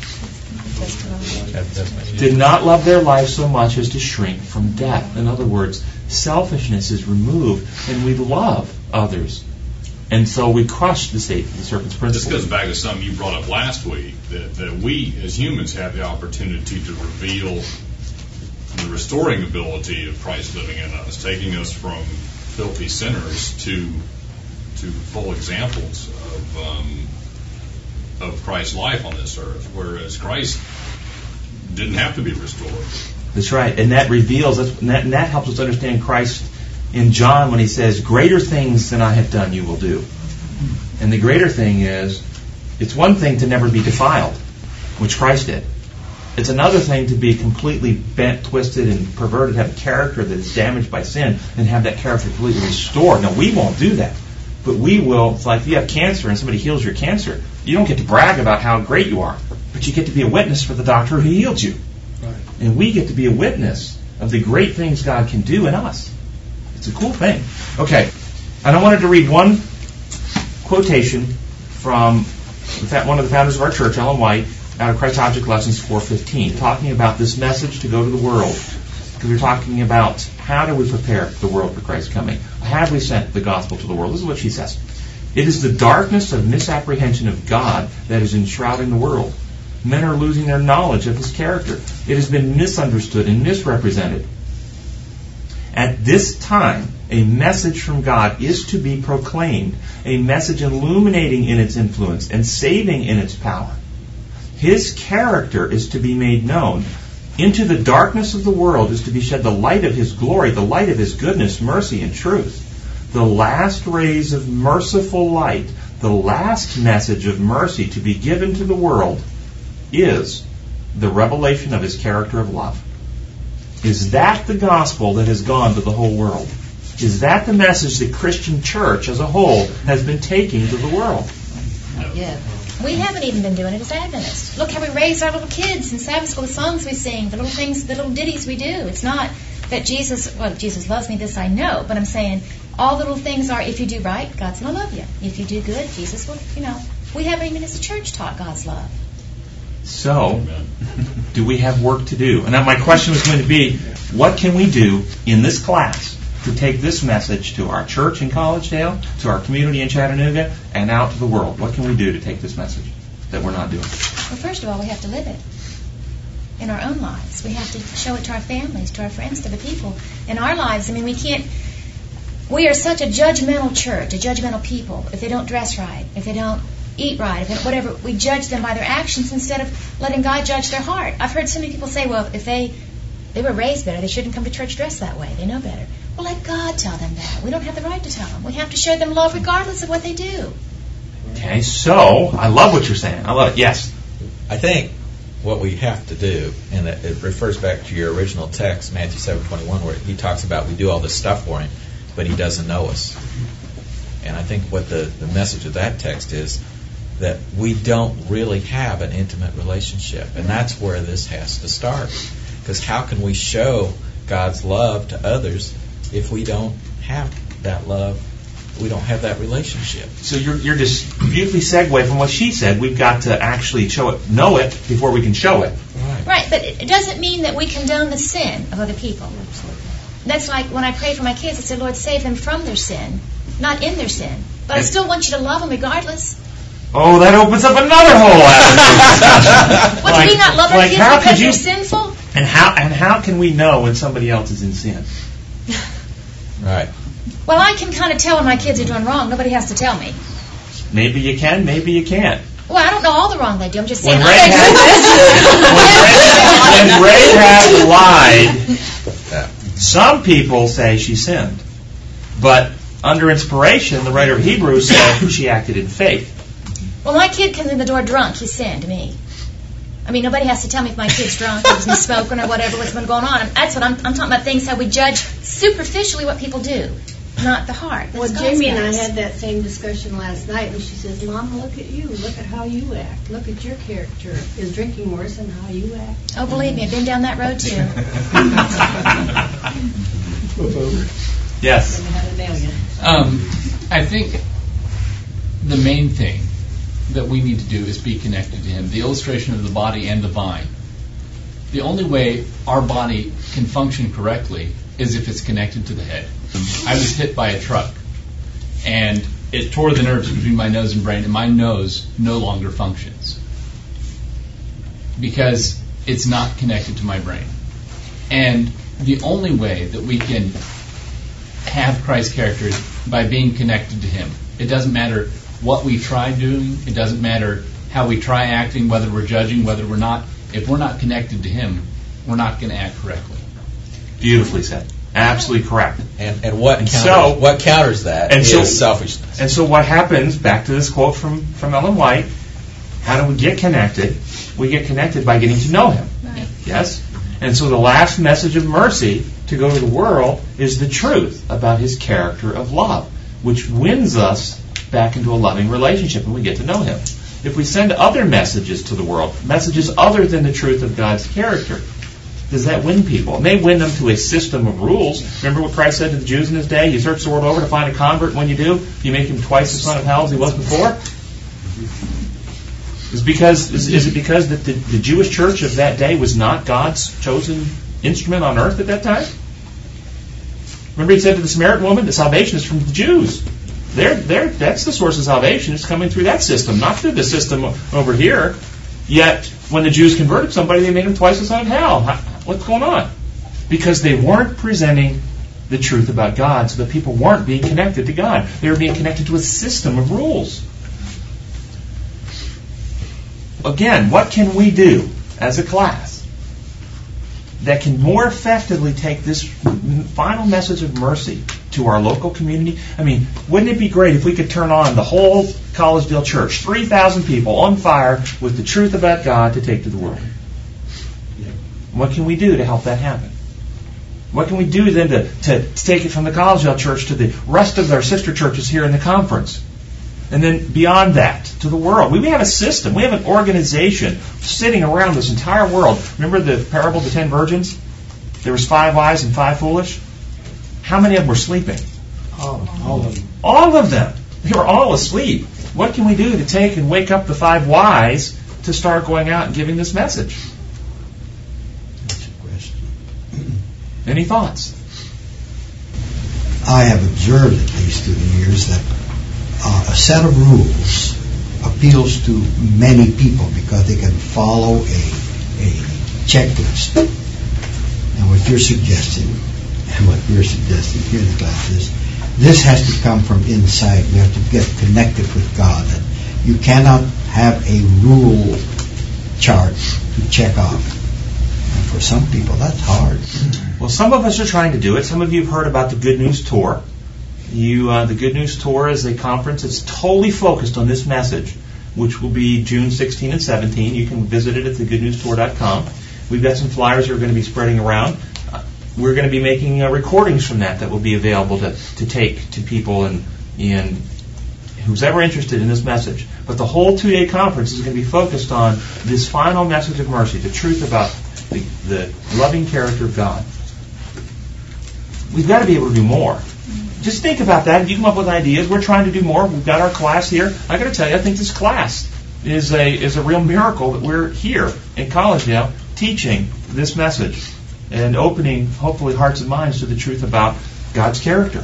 did not love their life so much as to shrink from death. In other words, selfishness is removed and we love others. And so we crush the, state, the serpent's principle. This goes back to something you brought up last week, that, that we as humans have the opportunity to reveal the restoring ability of Christ living in us, taking us from filthy sinners to to full examples of um, of Christ's life on this earth, whereas Christ didn't have to be restored. That's right, and that reveals, and that, and that helps us understand Christ in John when he says, greater things than I have done you will do. And the greater thing is It's one thing to never be defiled, which Christ did. It's another thing to be completely bent, twisted, and perverted, have a character that is damaged by sin, and have that character completely restored. Now, we won't do that. But we will, it's like if you have cancer and somebody heals your cancer, you don't get to brag about how great you are, but you get to be a witness for the doctor who healed you. Right. And we get to be a witness of the great things God can do in us. It's a cool thing. Okay, and I wanted to read one quotation from one of the founders of our church, Ellen White, out of Christ Object Lessons four fifteen, talking about this message to go to the world. Because we're talking about how do we prepare the world for Christ's coming? Have we sent the gospel to the world? This is what she says. It is the darkness of misapprehension of God that is enshrouding the world. Men are losing their knowledge of His character. It has been misunderstood and misrepresented. At this time, a message from God is to be proclaimed, a message illuminating in its influence and saving in its power. His character is to be made known. Into the darkness of the world is to be shed the light of His glory, the light of His goodness, mercy, and truth. The last rays of merciful light, the last message of mercy to be given to the world is the revelation of His character of love. Is that the gospel that has gone to the whole world? Is that the message the Christian church as a whole has been taking to the world? Yeah. We haven't even been doing it as Adventists. Look how we raise our little kids in Sabbath school, the songs we sing, the little things, the little ditties we do. It's not that Jesus, well, Jesus loves me, this I know, but I'm saying all little things are, if you do right, God's going to love you. If you do good, Jesus will, you know. We haven't even as a church taught God's love. So, do we have work to do? And now my question was going to be, what can we do in this class to take this message to our church in Collegedale, to our community in Chattanooga, and out to the world? What can we do to take this message that we're not doing? Well, first of all, we have to live it in our own lives. We have to show it to our families, to our friends, to the people. In our lives, I mean, we can't... We are such a judgmental church, a judgmental people. If they don't dress right, if they don't eat right, if they don't, whatever, we judge them by their actions instead of letting God judge their heart. I've heard so many people say, well, if they they were raised better, they shouldn't come to church dressed that way. They know better. Well, let God tell them that. We don't have the right to tell them. We have to show them love regardless of what they do. Okay, so, I love what you're saying. I love it. Yes? I think what we have to do, and it, it refers back to your original text, Matthew seven twenty-one, where he talks about we do all this stuff for him, but he doesn't know us. And I think what the, the message of that text is that we don't really have an intimate relationship. And that's where this has to start. Because how can we show God's love to others if we don't have that love, we don't have that relationship? So you're, you're just beautifully segue from what she said. We've got to actually show it, know it, before we can show it. Right. Right, but it doesn't mean that we condone the sin of other people. That's like when I pray for my kids, I say, Lord, save them from their sin, not in their sin. But I still want you to love them regardless. Oh, that opens up another whole avenue. What, like, do we not love our like kids how because could you, they're sinful? And how and how can we know when somebody else is in sin? Right. Well, I can kind of tell when my kids are doing wrong. Nobody has to tell me. Maybe you can, maybe you can't. Well, I don't know all the wrong they do. I'm just saying. When I Rahab, when Rahab lied, some people say she sinned. But under inspiration, the writer of Hebrews said she acted in faith. Well, my kid comes in the door drunk. He sinned to me. I mean, nobody has to tell me if my kid's drunk or he's smoking or whatever, what's been going on. That's what I'm, I'm talking about, things how we judge superficially what people do, not the heart. That's Well, God's Jamie and I guys. had that same discussion last night, and she says, Mom, look at you. Look at how you act. Look at your character. Is drinking worse than how you act? Oh, believe me, I've been down that road, too. Yes. Um, I think the main thing that we need to do is be connected to Him. The illustration of the body and the vine. The only way our body can function correctly is if it's connected to the head. I was hit by a truck, and it tore the nerves between my nose and brain, and my nose no longer functions because it's not connected to my brain. And the only way that we can have Christ's character is by being connected to Him. It doesn't matter what we try doing. It doesn't matter how we try acting, whether we're judging, whether we're not. If we're not connected to Him, we're not going to act correctly. Beautifully said. Absolutely correct. And and what And counters, so- what counters that and is so- selfishness. And so what happens, back to this quote from, from Ellen White, How do we get connected? We get connected by getting to know Him. Right. Yes? And so the last message of mercy to go to the world is the truth about His character of love, which wins us back into a loving relationship, and we get to know Him. If we send other messages to the world, messages other than the truth of God's character, does that win people? It may win them to a system of rules. Remember what Christ said to the Jews in His day? You search the world over to find a convert. When you do, you make him twice the son of hell as he was before. Is because is, is it because that the, the Jewish church of that day was not God's chosen instrument on earth at that time? Remember He said to the Samaritan woman, the salvation is from the Jews. They're, they're, that's the source of salvation. It's coming through that system, not through the system over here. Yet, when the Jews converted somebody, they made them twice the son of hell. How, what's going on? Because they weren't presenting the truth about God, so that people weren't being connected to God. They were being connected to a system of rules. Again, what can we do as a class that can more effectively take this final message of mercy to our local community? I mean, wouldn't it be great if we could turn on the whole Collegedale Church, three thousand people on fire with the truth about God to take to the world? What can we do to help that happen? What can we do then to, to, to take it from the Collegedale Church to the rest of our sister churches here in the conference? And then beyond that, to the world. We have a system. We have an organization sitting around this entire world. Remember the parable of the ten virgins? There was five wise and five foolish. How many of them were sleeping? All, all of them. All of them. They were all asleep. What can we do to take and wake up the five wise to start going out and giving this message? That's a question. Any thoughts? I have observed, at least through the years, that uh, a set of rules appeals to many people because they can follow a, a checklist. And what you're suggesting, and what we're suggesting here in the class is, this has to come from inside. We have to get connected with God. And you cannot have a rule chart to check off. And for some people, that's hard. Well, some of us are trying to do it. Some of you have heard about the Good News Tour. You, uh, the Good News Tour is a conference that's totally focused on this message, which will be June sixteenth and seventeenth. You can visit it at the good news tour dot com. We've got some flyers that are going to be spreading around. Uh, we're going to be making uh, recordings from that that will be available to, to take to people and, and who's ever interested in this message. But the whole two-day conference is going to be focused on this final message of mercy, the truth about the, the loving character of God. We've got to be able to do more. Just think about that. You come up with ideas. We're trying to do more. We've got our class here. I got to tell you, I think this class is a is a real miracle that we're here in Collegedale teaching this message and opening, hopefully, hearts and minds to the truth about God's character.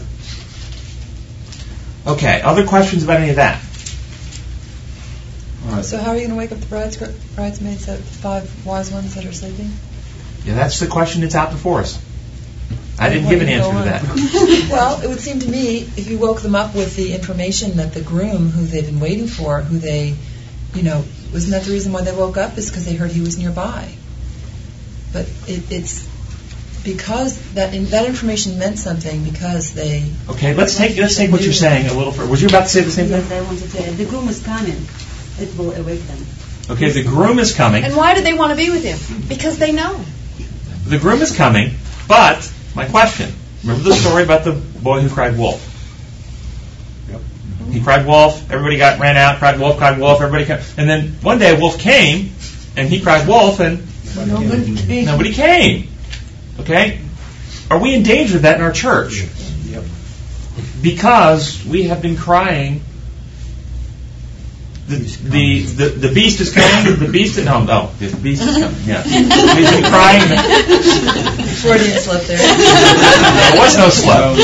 Okay, other questions about any of that? All right. So how are you going to wake up the brides, bridesmaids, that five wise ones that are sleeping? Yeah, that's the question that's out before us. I didn't give an answer to that. Well, it would seem to me if you woke them up with the information that the groom, who they've been waiting for, who they, you know, wasn't that the reason why they woke up? Is because they heard he was nearby. But it, it's because that in, that information meant something because they. Okay, let's take let's take what you're saying a little further. Was you about to say the same thing? Yes, I wanted to say the groom is coming. It will awake them. Okay, the groom is coming. And why do they want to be with him? Because they know. The groom is coming, but my question, remember the story about the boy who cried wolf? Yep. He cried wolf, everybody got ran out, cried wolf, cried wolf, everybody came. And then one day a wolf came, and he cried wolf, and Nobody came. nobody came. Okay? Are we in danger of that in our church? Yep. Because we have been crying, the the, the, the beast is coming, the beast is, no, no, the beast is coming, yeah. We've been crying. Freudian slip there. There was no slip.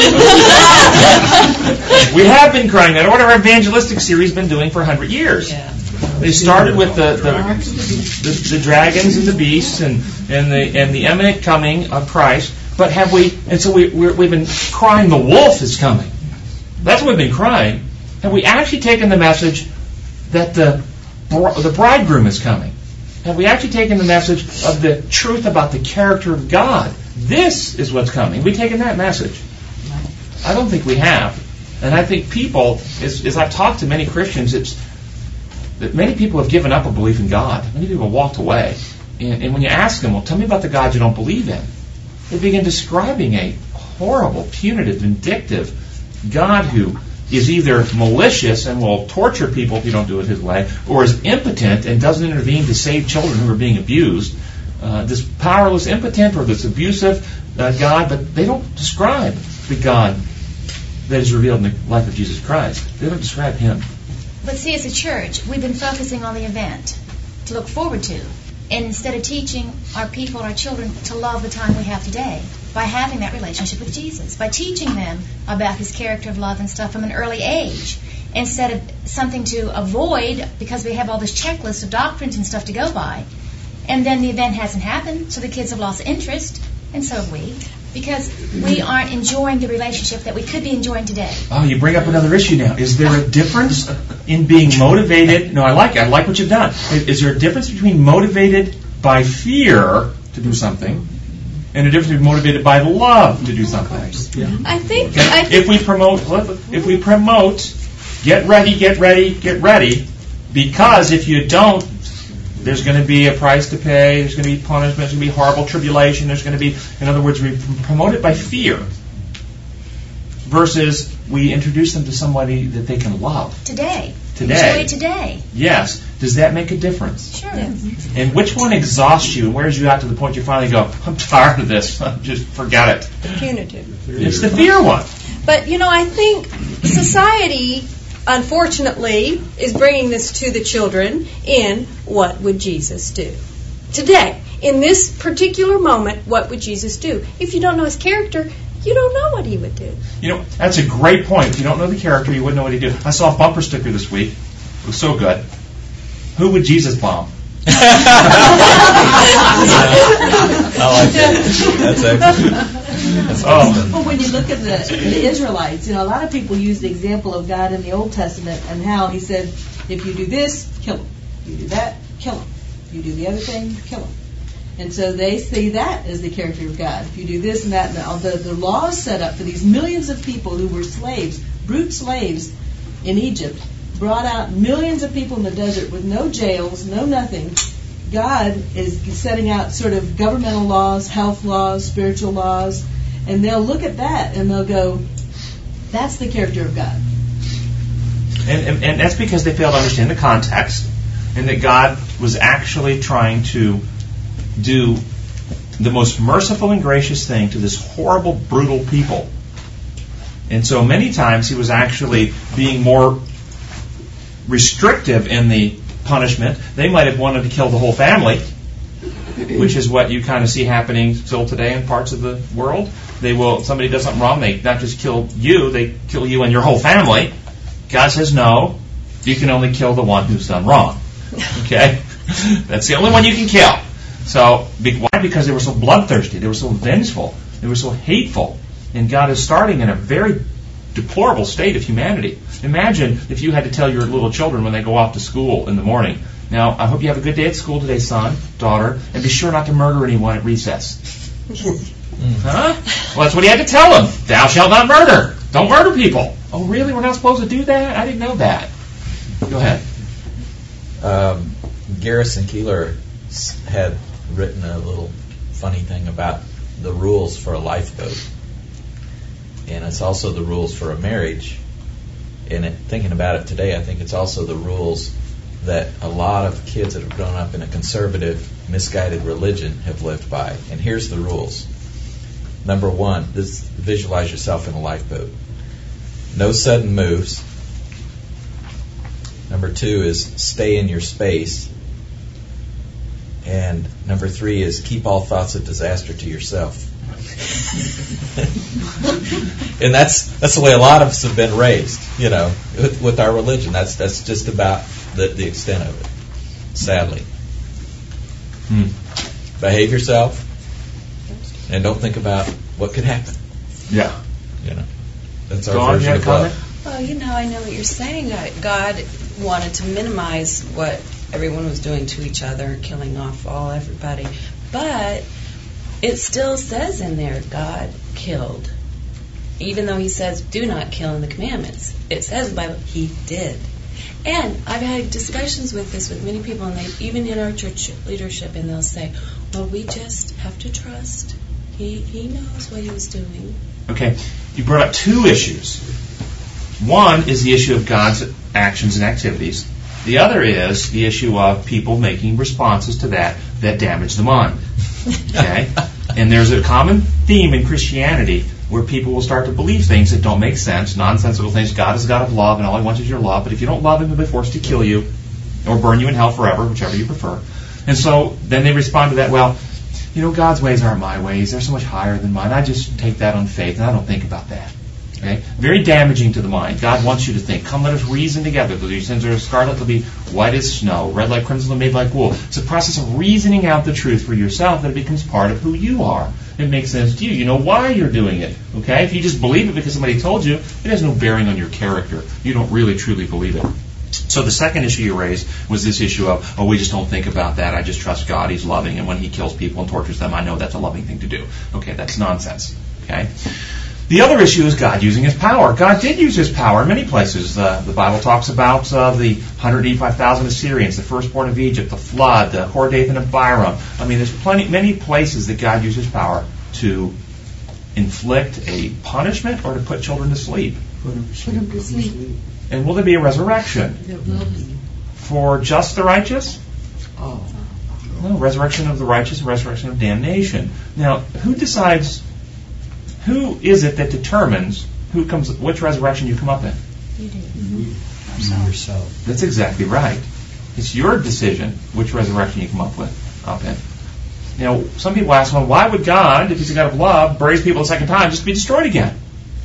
We have been crying that. What our evangelistic series has been doing for a hundred years. Yeah. They started with the the, the the dragons and the beasts and, and the and the imminent coming of Christ. But have we? And so we we're, we've been crying. The wolf is coming. That's what we've been crying. Have we actually taken the message that the the bridegroom is coming? Have we actually taken the message of the truth about the character of God? This is what's coming. Have we taken that message? I don't think we have. And I think people, as, as I've talked to many Christians, it's that many people have given up a belief in God. Many people have walked away. And, and when you ask them, well, tell me about the God you don't believe in, they begin describing a horrible, punitive, vindictive God who is either malicious and will torture people if you don't do it his way, or is impotent and doesn't intervene to save children who are being abused. Uh, this powerless, impotent, or this abusive uh, God, but they don't describe the God that is revealed in the life of Jesus Christ. They don't describe him. But see, as a church, we've been focusing on the event to look forward to, and instead of teaching our people, our children, to love the time we have today, by having that relationship with Jesus, by teaching them about his character of love and stuff from an early age, instead of something to avoid because we have all this checklist of doctrines and stuff to go by. And then the event hasn't happened, so the kids have lost interest, and so have we, because we aren't enjoying the relationship that we could be enjoying today. Oh, you bring up another issue now. Is there a difference in being motivated? No, I like it. I like what you've done. Is there a difference between motivated by fear to do something and a difference between motivated by love to do something? Yeah. I think, Okay. I think if we promote, if we promote, get ready, get ready, get ready, because if you don't, there's going to be a price to pay, there's going to be punishment, there's going to be horrible tribulation, there's going to be, in other words, we promote it by fear versus we introduce them to somebody that they can love. Today. Today. Enjoy it today. Yes. Does that make a difference? Sure. And which one exhausts you and wears you out to the point you finally go, I'm tired of this, just forget it? The punitive. It's the fear one. But, you know, I think society, unfortunately, is bringing this to the children in what would Jesus do? Today, in this particular moment, what would Jesus do? If you don't know his character, you don't know what he would do. You know, that's a great point. If you don't know the character, you wouldn't know what he'd do. I saw a bumper sticker this week. It was so good. Who would Jesus bomb? I like that. That's excellent. That's Oh. Well, when you look at the, the Israelites, you know, a lot of people use the example of God in the Old Testament and how he said, if you do this, kill him. You do that, kill him. You do the other thing, kill him. And so they see that as the character of God. If you do this and that, and all the, the laws set up for these millions of people who were slaves, brute slaves in Egypt, brought out millions of people in the desert with no jails, no nothing. God is setting out sort of governmental laws, health laws, spiritual laws, and they'll look at that and they'll go, that's the character of God. And, and, and that's because they fail to understand the context and that God was actually trying to do the most merciful and gracious thing to this horrible, brutal people. And so many times he was actually being more restrictive in the punishment. They might have wanted to kill the whole family, which is what you kind of see happening still today in parts of the world. They will, somebody does something wrong, they not just kill you, they kill you and your whole family. God says no, you can only kill the one who's done wrong. Okay? That's the only one you can kill. So, why? Because they were so bloodthirsty, they were so vengeful, they were so hateful. And God is starting in a very deplorable state of humanity. Imagine if you had to tell your little children when they go off to school in the morning, now, I hope you have a good day at school today, son, daughter, and be sure not to murder anyone at recess. Huh? Well, that's what he had to tell them. Thou shalt not murder. Don't murder people. Oh, really? We're not supposed to do that? I didn't know that. Go ahead. Um, Garrison Keillor had written a little funny thing about the rules for a lifeboat. And it's also the rules for a marriage. And it, thinking about it today, I think it's also the rules that a lot of kids that have grown up in a conservative, misguided religion have lived by. And here's the rules. Number one, this, visualize yourself in a lifeboat. No sudden moves. Number two is stay in your space. And number three is keep all thoughts of disaster to yourself. And that's that's the way a lot of us have been raised, you know, with, with our religion. That's that's just about the, the extent of it, sadly. Hmm. Behave yourself, and don't think about what could happen. Yeah. You know, that's our Dawn, version of love. Well, you know, I know what you're saying. God wanted to minimize what everyone was doing to each other, killing off all everybody. But it still says in there, God killed. Even though he says, do not kill in the commandments. It says in the Bible, he did. And I've had discussions with this with many people, and they even in our church leadership, and they'll say, "Well, we just have to trust. He he knows what he was doing." Okay, you brought up two issues. One is the issue of God's actions and activities. The other is the issue of people making responses to that that damage the mind. Okay? And there's a common theme in Christianity where people will start to believe things that don't make sense, nonsensical things. God is a God of love, and all He wants is your love. But if you don't love Him, He'll be forced to kill you or burn you in hell forever, whichever you prefer. And so then they respond to that, well, you know, God's ways aren't my ways. They're so much higher than mine. I just take that on faith, and I don't think about that. Okay? Very damaging to the mind. God wants you to think. Come, let us reason together. Though your sins are scarlet, they'll be white as snow. Red like crimson, they'll be made like wool. It's a process of reasoning out the truth for yourself that it becomes part of who you are. It makes sense to you. You know why you're doing it. Okay? If you just believe it because somebody told you, it has no bearing on your character. You don't really, truly believe it. So the second issue you raised was this issue of, oh, we just don't think about that. I just trust God. He's loving. And when He kills people and tortures them, I know that's a loving thing to do. Okay, that's nonsense. Okay? The other issue is God using His power. God did use His power in many places. Uh, the Bible talks about uh, the one hundred eighty-five thousand Assyrians, the firstborn of Egypt, the flood, the Hor Dathan of Abiram. I mean, there's plenty, many places that God used His power to inflict a punishment or to put children to sleep. Put them to sleep. And will there be a resurrection? There will be. For just the righteous? Oh. No, resurrection of the righteous and resurrection of damnation. Now, who decides... Who is it that determines who comes, which resurrection you come up in? You do. Mm-hmm. Yourself. That's exactly right. It's your decision which resurrection you come up with, up in. You know, some people ask, well, why would God, if He's a God of love, raise people a second time just to be destroyed again?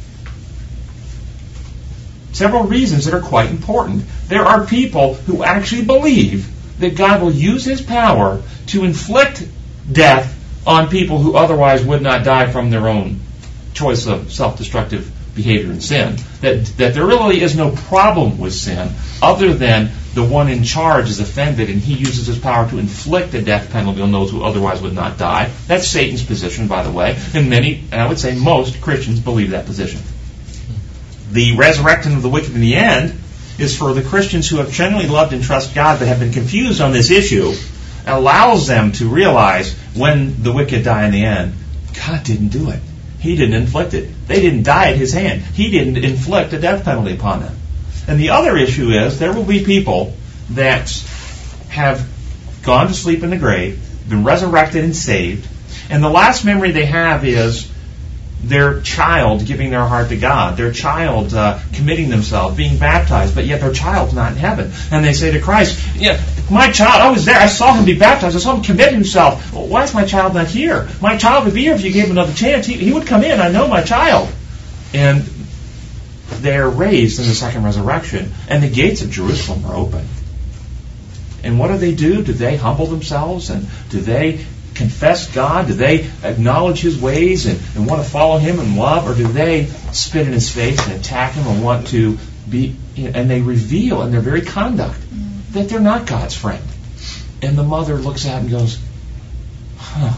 Several reasons that are quite important. There are people who actually believe that God will use His power to inflict death on people who otherwise would not die from their own choice of self-destructive behavior and sin. That that there really is no problem with sin other than the one in charge is offended and he uses his power to inflict a death penalty on those who otherwise would not die. That's Satan's position, by the way. And many, and I would say most Christians believe that position. The resurrecting of the wicked in the end is for the Christians who have generally loved and trust God but have been confused on this issue, allows them to realize when the wicked die in the end, God didn't do it. He didn't inflict it. They didn't die at His hand. He didn't inflict a death penalty upon them. And the other issue is there will be people that have gone to sleep in the grave, been resurrected and saved, and the last memory they have is their child giving their heart to God, their child uh, committing themselves, being baptized, but yet their child's not in heaven. And they say to Christ, yeah, my child, I was there, I saw him be baptized, I saw him commit himself. Well, why is my child not here? My child would be here if you gave him another chance. He, he would come in, I know my child. And they're raised in the second resurrection, and the gates of Jerusalem are open. And what do they do? Do they humble themselves, and do they confess God? Do they acknowledge His ways and, and want to follow Him in love? Or do they spit in His face and attack Him and want to be, you know, and they reveal in their very conduct that they're not God's friend. And the mother looks at and goes, huh,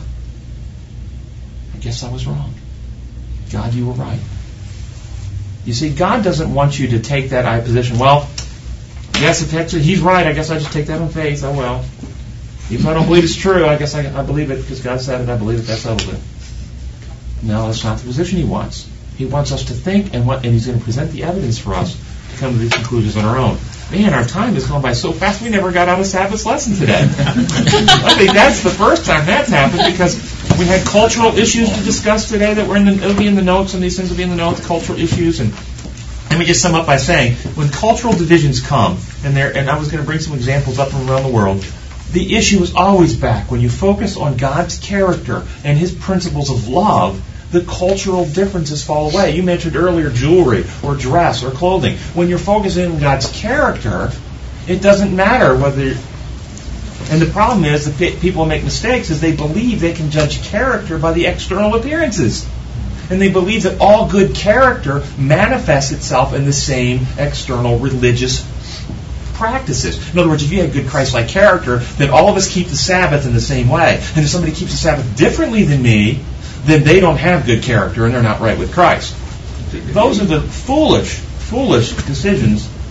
I guess I was wrong. God, you were right. You see, God doesn't want you to take that I position. Well, yes, if that's it, He's right, I guess I just take that on faith. Oh well. Even though I don't believe it's true, I guess I, I believe it because God said it, I believe it, that settles it. No, that's not the position He wants. He wants us to think, and what, and He's going to present the evidence for us to come to these conclusions on our own. Man, our time has gone by so fast, we never got out of Sabbath's lesson today. I think that's the first time that's happened because we had cultural issues to discuss today that were in the, it'll be in the notes, and these things will be in the notes, cultural issues. And let me just sum up by saying, when cultural divisions come, and there, and I was going to bring some examples up from around the world, the issue is always back. When you focus on God's character and His principles of love, the cultural differences fall away. You mentioned earlier jewelry or dress or clothing. When you're focusing on God's character, it doesn't matter whether... And the problem is that people make mistakes is they believe they can judge character by the external appearances. And they believe that all good character manifests itself in the same external religious practices. In other words, if you have good Christ-like character, then all of us keep the Sabbath in the same way. And if somebody keeps the Sabbath differently than me, then they don't have good character and they're not right with Christ. Those are the foolish, foolish decisions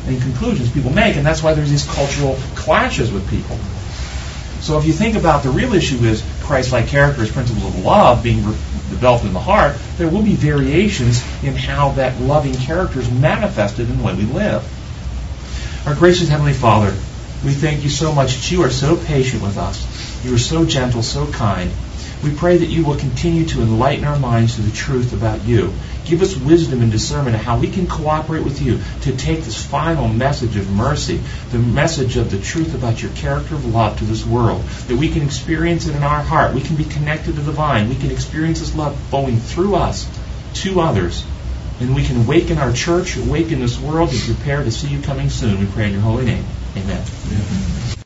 and conclusions people make, and that's why there's these cultural clashes with people. So if you think about the real issue is Christ-like character as principles of love being re- developed in the heart, there will be variations in how that loving character is manifested in the way we live. Our gracious Heavenly Father, we thank you so much that you are so patient with us. You are so gentle, so kind. We pray that you will continue to enlighten our minds to the truth about you. Give us wisdom and discernment of how we can cooperate with you to take this final message of mercy, the message of the truth about your character of love to this world, that we can experience it in our heart. We can be connected to the vine. We can experience this love flowing through us to others. And we can awaken our church, awaken this world, and prepare to see you coming soon. We pray in your holy name. Amen. Amen.